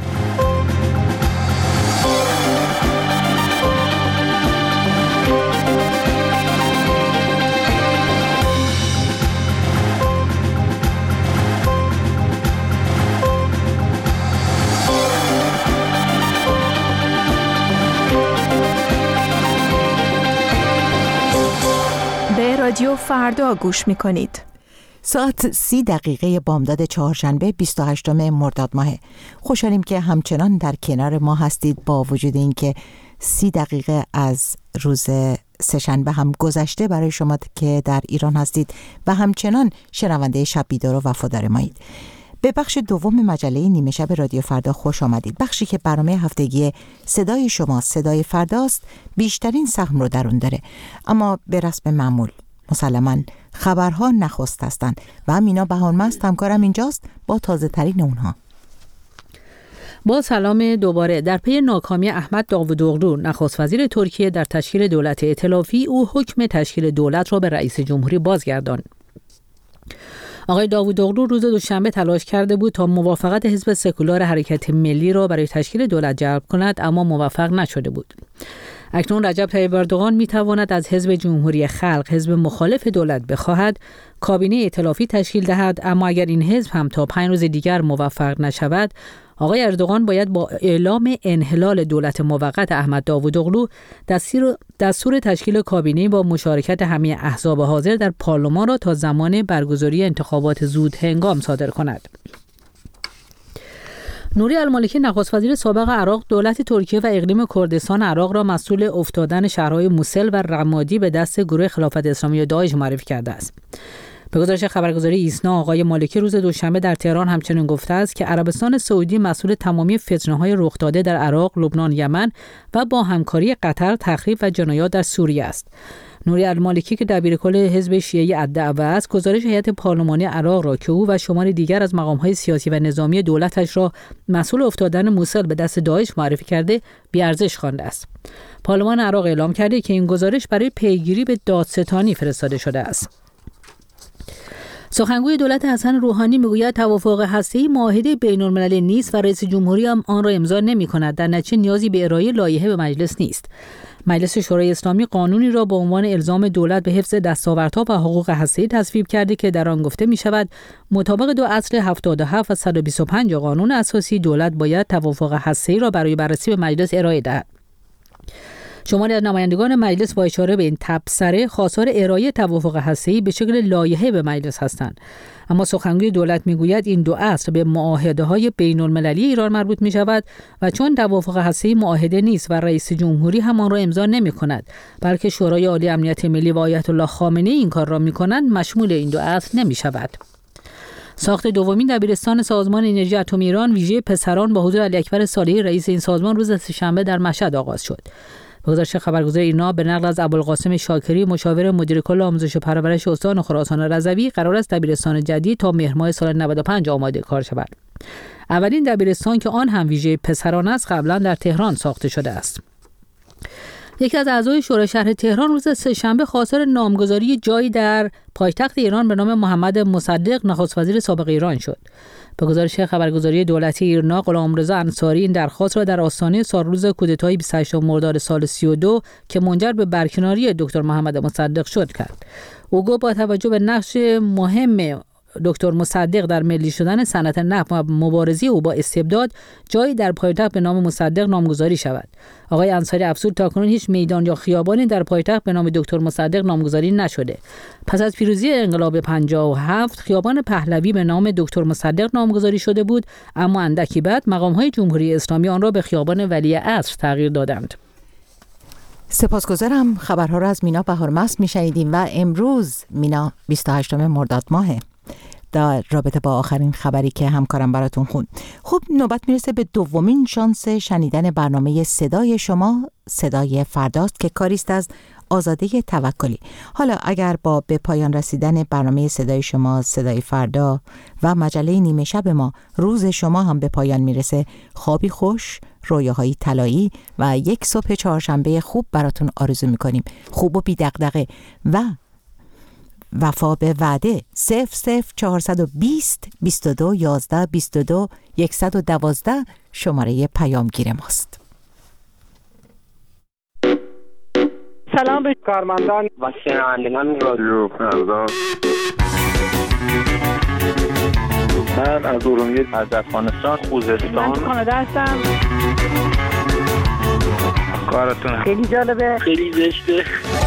رادیو فردا گوش می‌کنید. ساعت 30 بامداد چهارشنبه 28 مرداد ماه. خوشحالیم که همچنان در کنار ما هستید با وجود اینکه 30 دقیقه از روز سه‌شنبه هم گذشته برای شما که در ایران هستید و همچنان شنونده شب بیدار و وفادار مایید. به بخش دوم مجله نیمه شب رادیو فردا خوش آمدید. بخشی که برنامه هفتگی صدای شما صدای فرداست بیشترین سهم رو در اون داره، اما به رسم معمول مسلماً خبرها نخست هستند و امینا بهانمست همکارم اینجاست با تازه ترین اونها. با سلام دوباره. در پی ناکامی احمد داوودوغلو نخست وزیر ترکیه در تشکیل دولت ائتلافی، او حکم تشکیل دولت را به رئیس جمهوری بازگرداند. آقای داوودوغلو روز دوشنبه تلاش کرده بود تا موافقت حزب سکولار حرکت ملی را برای تشکیل دولت جلب کند، اما موفق نشده بود. اکنون رجب طیب اردوغان میتواند از حزب جمهوری خلق، حزب مخالف دولت، بخواهد کابینه ائتلافی تشکیل دهد، اما اگر این حزب هم تا 5 روز دیگر موفق نشود، آقای اردوغان باید با اعلام انحلال دولت موقت احمد داوودوغلو دستور تشکیل کابینه با مشارکت همه احزاب حاضر در پارلمان را تا زمان برگزاری انتخابات زود هنگام صادر کند. نوری المالکی نخست وزیر سابق عراق دولت ترکیه و اقلیم کردستان عراق را مسئول افتادن شهرهای موصل و رمادی به دست گروه خلافت اسلامی داعش معرفی کرده است. به گزارش خبرگزاری ایسنا، آقای مالکی روز دوشنبه در تهران همچنین گفته است که عربستان سعودی مسئول تمامی فتنه‌های رخ داده در عراق، لبنان، یمن و با همکاری قطر تخریب و جنایات در سوریه است. نوری المالکی که دبیرکل حزب شیعی الدعوه است، گزارش هیئت پارلمانی عراق را که او و شماری دیگر از مقام‌های سیاسی و نظامی دولتش را مسئول افتادن موصل به دست داعش معرفی کرده، بی‌ارزش خوانده است. پارلمان عراق اعلام کرده که این گزارش برای پیگیری به دادستانی فرستاده شده است. سخنگوی دولت حسن روحانی میگوید توافق هسته‌ای معاهده بین‌المللی نیست و رئیس جمهوری هم آن را امضا نمی‌کند. در نتیجه نیازی به ارائه لایحه به مجلس نیست. مجلس شورای اسلامی قانونی را با عنوان الزام دولت به حفظ دستاوردها و حقوق هسته‌ای تصویب کرده که در آن گفته می‌شود مطابق 2 اصل 77 و 125 قانون اساسی دولت باید توافق هسته‌ای را برای بررسی به مجلس ارائه دهد. شماری از نمایندگان مجلس با اشاره به این تبصره خواستار ارائه توافق هسته‌ای به شکل لایحه به مجلس هستند، اما سخنگوی دولت میگوید این 2 اصل به معاهده‌های بین‌المللی ایران مربوط می‌شود و چون توافق هسته‌ای معاهده نیست و رئیس جمهوری هم آن را امضا نمی‌کند، بلکه شورای عالی امنیت ملی و آیت الله خامنه‌ای این کار را می‌کنند، مشمول این 2 اصل نمی‌شود. ساخت دومین دبیرستان سازمان انرژی اتمی ایران ویژه پسران با حضور علی اکبر صالحی رئیس این سازمان روز سه‌شنبه در مشهد آغاز شد. به گزارش خبرگزاری ایرنا به نقل از ابوالقاسم شاکری مشاور مدیر کل آموزش و پرورش استان خراسان رضوی، قرار است دبیرستان جدید تا مهر ماه سال 95 آماده کار شود. اولین دبیرستان که آن هم ویژه پسران است قبلا در تهران ساخته شده است. یکی از اعضای شورای شهر تهران روز سه‌شنبه خواستار نامگذاری جایی در پایتخت ایران به نام محمد مصدق نخست وزیر سابق ایران شد. به گزارش خبرگزاری دولتی ایرنا، غلامرضا انصاری این درخواست را در آستانه سالروز کودتای 28 مرداد سال 32 که منجر به برکناری دکتر محمد مصدق شد کرد. او گفت با توجه به نقش مهم دکتر مصدق در ملی شدن صنعت نفت و مبارزه او با استبداد، جایی در پایتخت به نام مصدق نامگذاری شود. آقای انصاری افزود تاکنون هیچ میدان یا خیابانی در پایتخت به نام دکتر مصدق نامگذاری نشده. پس از پیروزی انقلاب 57 خیابان پهلوی به نام دکتر مصدق نامگذاری شده بود، اما اندکی بعد مقام‌های جمهوری اسلامی آن را به خیابان ولیعصر تغییر دادند. سپاسگزارم. خبرها را از مینا بهارمست میشنیدیم و امروز مینا 28 مرداد ماهه. در رابطه با آخرین خبری که همکارم براتون خوند. خب نوبت میرسه به دومین شانس شنیدن برنامه صدای شما، صدای فرداست که کاریست از آزاده توکلی. حالا اگر با به پایان رسیدن برنامه صدای شما، صدای فردا و مجله نیمه شب ما، روز شما هم به پایان میرسه، خوابی خوش، رویاهای طلایی و یک صبح چهارشنبه خوب براتون آرزو میکنیم. خوب و بی دغدغه و وفا به وعده. 00420 22 11 22 112 شماره پیامگیر ماست. سلام به کارمندان و شنوندگان رادیو فردا. من از ارومیه، از افغانستان، خوزستان، من کانادا هستم. کارتون خیلی جالبه، خیلی زشته.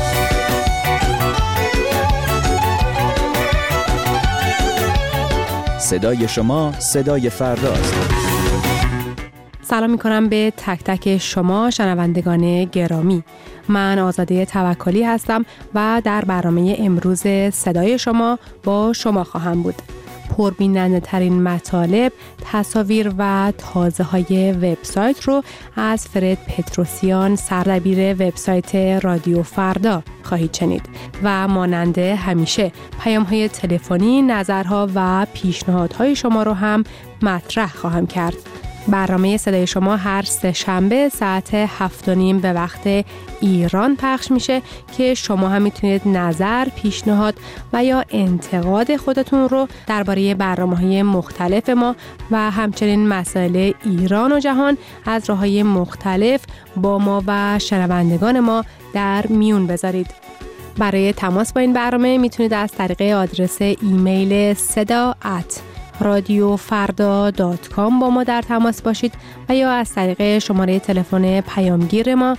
صدای شما، صدای فرداست. سلام میکنم به تک تک شما شنوندگان گرامی. من آزاده توکلی هستم و در برنامه امروز صدای شما با شما خواهم بود. پربیننده ترین مطالب، تصاویر و تازه های وبسایت رو از فرد پتروسیان، سردبیر وبسایت رادیو فردا خواهید شنید و مانند همیشه پیام های تلفنی، نظرها و پیشنهادهای شما رو هم مطرح خواهم کرد. برنامه صدای شما هر سه‌شنبه ساعت 7:30 به وقت ایران پخش میشه که شما هم میتونید نظر، پیشنهاد و یا انتقاد خودتون رو درباره برنامه‌های مختلف ما و همچنین مسائل ایران و جهان از راه‌های مختلف با ما و شنوندگان ما در میون بذارید. برای تماس با این برنامه میتونید از طریق آدرس ایمیل sada@radiofarda.com با ما در تماس باشید و یا از طریق شماره تلفن پیامگیر ما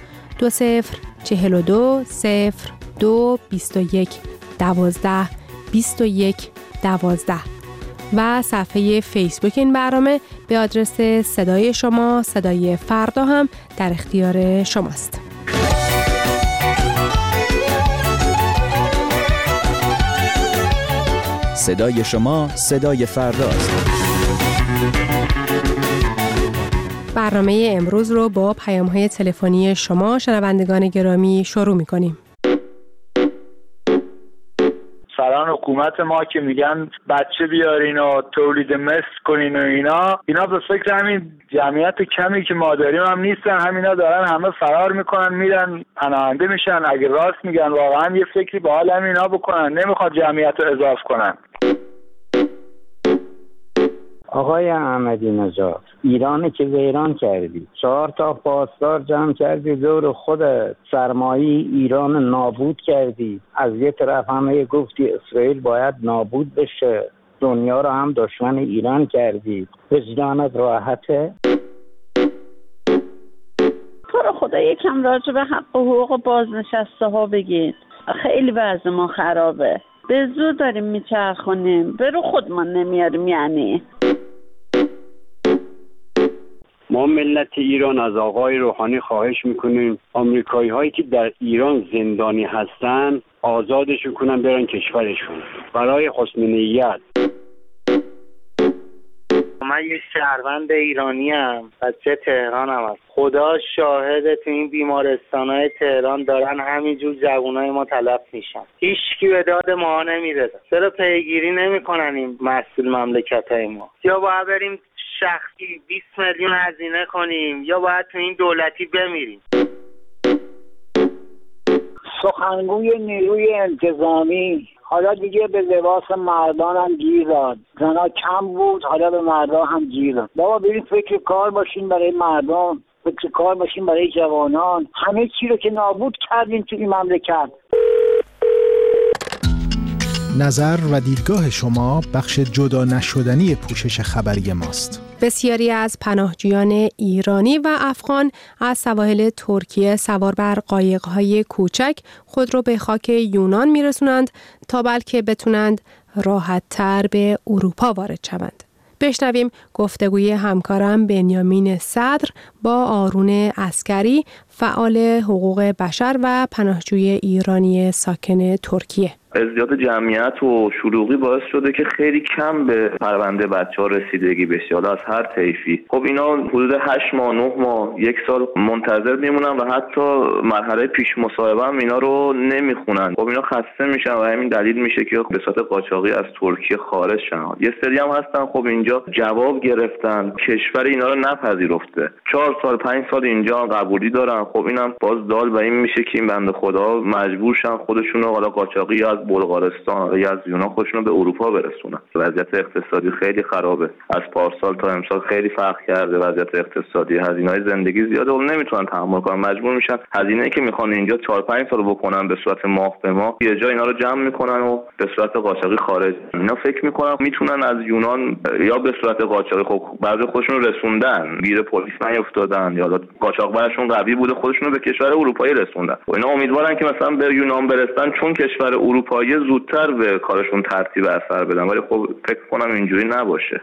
2042 02 21 12 21 12 و صفحه فیسبوک این برنامه به آدرس صدای شما، صدای فردا هم در اختیار شماست. صدای شما، صدای فرداست. برنامه امروز رو با پیام‌های تلفنی شما شنوندگان گرامی شروع می‌کنیم. سران حکومت ما که میگن بچه بیارین و تولید مثل کنین و اینا به فکر همین جمعیت کمی که ما داریم هم نیستن. همینا دارن همه فرار میکنن، میرن پناهنده میشن. اگه راست میگن واقعا یه فکری به حال همینا بکنن، نمیخواد جمعیت رو اضافه کنن. آقای احمدی نژاد، ایرانی که ویران کردی، 4 تا پاسدار جمع کردی دور خودت، سرمایه ایران نابود کردی. از یه طرف همه گفتی اسرائیل باید نابود بشه، دنیا رو هم دشمن ایران کردی. وجدانت راحته؟ تو رو خدا یکم راجع به حق و حقوق بازنشسته ها بگید. خیلی وضع ما خرابه، به زور داریم میچرخونیم، برو خودمان نمیاریم. یعنی ما ملت ایران از آقای روحانی خواهش میکنیم آمریکایی هایی که در ایران زندانی هستن آزادشون کنن برن کشورشون برای حسن نیت. من یه شهروند ایرانیم، بچه تهرانم. خدا شاهده تو این بیمارستانای تهران دارن همینجور جوانای ما تلف میشن، هیچکی به داد ما نمیرسه. چرا پیگیری نمیکنن این مسئول مملکتای ما؟ یا باید بریم شخصی 20 میلیون هزینه کنیم یا باید تو این دولتی بمیریم. سخنگوی نیروی انتظامی حالا دیگه به لباس مردان هم گیر داد. زنا کم بود، حالا به مردان هم گیر داد. بابا برید فکر کار باشین برای مردم، فکر کار باشین برای جوانان. همه چی رو که نابود کردین توی این مملکت. نظر و دیدگاه شما بخش جدا نشدنی پوشش خبری ماست. بسیاری از پناهجویان ایرانی و افغان از سواحل ترکیه سوار بر قایق‌های کوچک خود را به خاک یونان می‌رسونند تا بلکه بتونند راحت‌تر به اروپا وارد شوند. بشنویم گفتگوی همکارم بنیامین صدر با آرون عسکری، فعال حقوق بشر و پناهجوی ایرانی ساکن ترکیه. ازدیاد جمعیت و شلوغی باعث شده که خیلی کم به پرونده بچه‌ها رسیدگی بشه، حالا از هر طیفی. خب اینا حدود 8 ماه 9 ماه 1 سال منتظر میمونن و حتی مرحله پیش مصاحبه هم اینا رو نمیخونن. خب اینا خسته میشن و همین دلیل میشه که به صورت قاچاقی از ترکیه خارج شن. یه سری هم هستن خب اینجا جواب گرفتن، کشور اینا رو نپذیرفته، 4 سال 5 سال اینجا قبولی دارن. خب اینم باز دال به این میشه که این بنده خدا مجبور شن خودشون رو حالا قاچاقی از بلغارستان یا از یونان خودشون رو به اروپا برسونن. وضعیت اقتصادی خیلی خرابه، از پارسال تا امسال خیلی فرق کرده وضعیت اقتصادی. هزینه‌های زندگی زیاده و نمیتونن تحمل کنن، مجبور میشن هزینه‌ای که میخوان اینجا 4-5 سال بکنن به صورت ماه به ماه یه جا اینا رو جمع میکنن و به صورت قاچاقی خارج. اینا فکر میکنن میتونن از یونان یا به صورت قاچاقی، خب بعضی خودشون رو رسوندن، گیر پلیس نیافتادن یا قاچاقبرشون قوی بوده خودشون رو به کشور اروپایی رسوندن. و اینا امیدوارن که مثلا به یونان برسن چون کشور اروپایی زودتر به کارشون ترتیب اثر بدن، ولی خب فکر کنم اینجوری نباشه.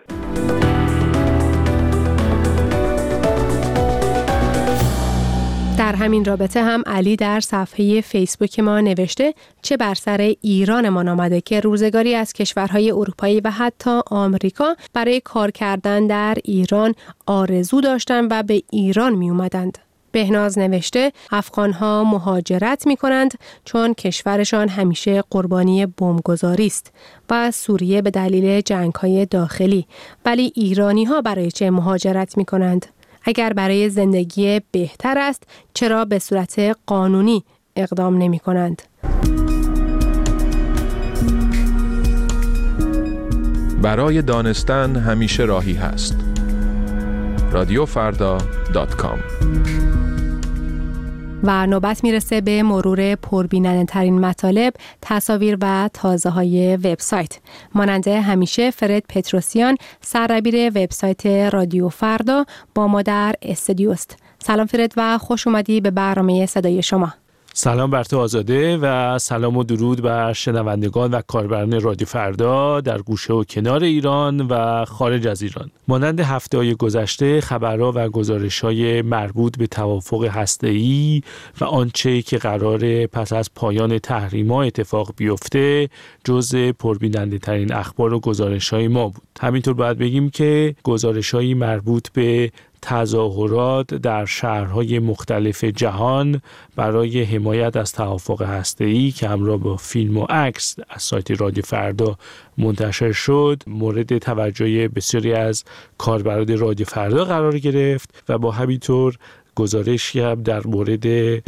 در همین رابطه هم علی در صفحه فیسبوک ما نوشته چه بر سر ایرانمان آمده که روزگاری از کشورهای اروپایی و حتی آمریکا برای کار کردن در ایران آرزو داشتند و به ایران می اومدند. بهناز نوشته افغانها مهاجرت می کنند چون کشورشان همیشه قربانی بمبگذاری است و سوریه به دلیل جنگ‌های داخلی، ولی ایرانی‌ها برای چه مهاجرت می کنند؟ اگر برای زندگی بهتر است چرا به صورت قانونی اقدام نمی کنند؟ برای دانستن همیشه راهی هست. رادیوفردا.com. و نوبت میرسه به مرور پربیننده ترین مطالب، تصاویر و تازه های وبسایت. مانند همیشه فرد پتروسیان سردبیر وبسایت رادیو فردا با ما در استودیو است. سلام فرد و خوش اومدی به برنامه صدای شما. سلام بر تو آزاده و سلام و درود بر شنوندگان و کاربران رادیو فردا در گوشه و کنار ایران و خارج از ایران. مانند هفته‌های گذشته خبرها و گزارش‌های مربوط به توافق هسته‌ای و آنچه که قراره پس از پایان تحریم‌ها اتفاق بیفته جزء پربیننده ترین اخبار و گزارش‌های ما بود. همینطور باید بگیم که گزارش‌های مربوط به تظاهرات در شهرهای مختلف جهان برای حمایت از توافق هسته‌ای که همراه با فیلم و عکس از سایت رادیو فردا منتشر شد مورد توجه بسیاری از کاربران رادیو فردا قرار گرفت و با همینطور گزارشی هم در مورد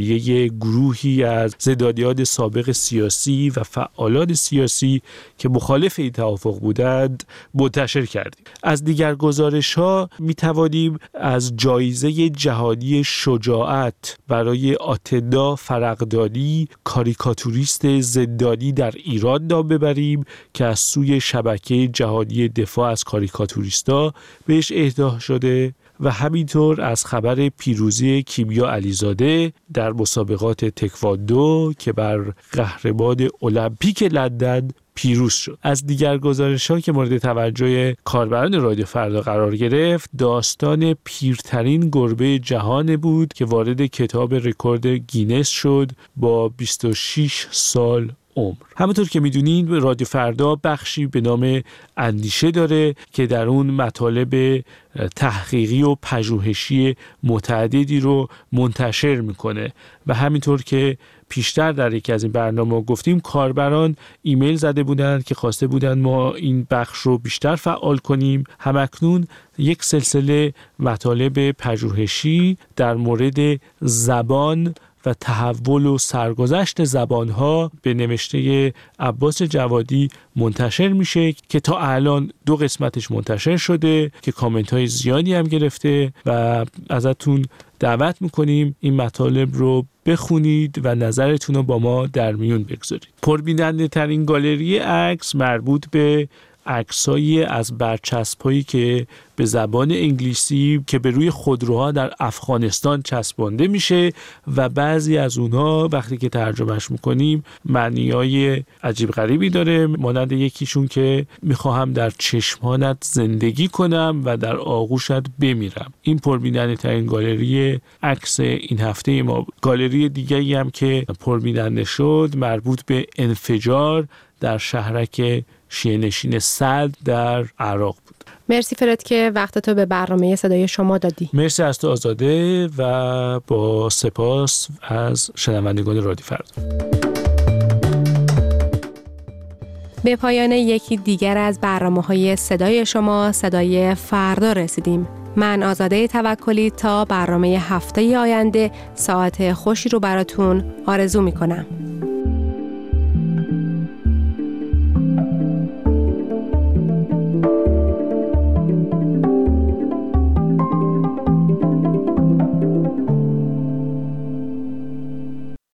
یک گروهی از زدادیان سابق سیاسی و فعالان سیاسی که مخالف این توافق بودند منتشر کردیم. از دیگر گزارش‌ها می‌توانیم از جایزه جهانی شجاعت برای آتنا فرقدانی کاریکاتوریست زندانی در ایران نام ببریم که از سوی شبکه جهانی دفاع از کاریکاتوریستا بهش اهدا شده و همینطور از خبر پیروزی کیمیا علیزاده در مسابقات تکواندو که بر قهرمان المپیک لندن پیروز شد. از دیگر گزارش‌ها که مورد توجه کاربران رادیو فردا قرار گرفت داستان پیرترین گربه جهان بود که وارد کتاب رکورد گینس شد با 26 سال عمر. همونطور که میدونین رادیو فردا بخشی به نام اندیشه داره که در اون مطالب تحقیقی و پژوهشی متعددی رو منتشر میکنه و همینطور که پیشتر در یکی از این برنامه گفتیم کاربران ایمیل زده بودند که خواسته بودند ما این بخش رو بیشتر فعال کنیم. همکنون یک سلسله مطالب پژوهشی در مورد زبان و تحول و سرگذشت زبانها به نوشته عباس جوادی منتشر میشه که تا الان 2 قسمتش منتشر شده که کامنت های زیادی هم گرفته و ازتون دعوت میکنیم این مطالب رو بخونید و نظرتون رو با ما در میون بگذارید. پربیننده ترین گالری عکس مربوط به عکسایی از برچسب‌هایی که به زبان انگلیسی که به روی خودروها در افغانستان چسبانده میشه و بعضی از اونها وقتی که ترجمهش میکنیم معنیای عجیب غریبی داره، مانند یکیشون که میخواهم در چشمانت زندگی کنم و در آغوشت بمیرم. این پربیننده ترین گالری عکس این هفته ما. گالری دیگه‌ای هم که پربیننده شد مربوط به انفجار در شهرک شیعه‌نشین سد در عراق بود. مرسی فرد که وقتتو به برنامه صدای شما دادی. مرسی از تو آزاده و با سپاس از شنوندگان رادیو فردا. به پایان یکی دیگر از برنامه‌های صدای شما، صدای فردا رسیدیم. من آزاده توکلی تا برنامه هفته آینده ساعت خوشی رو براتون آرزو می‌کنم.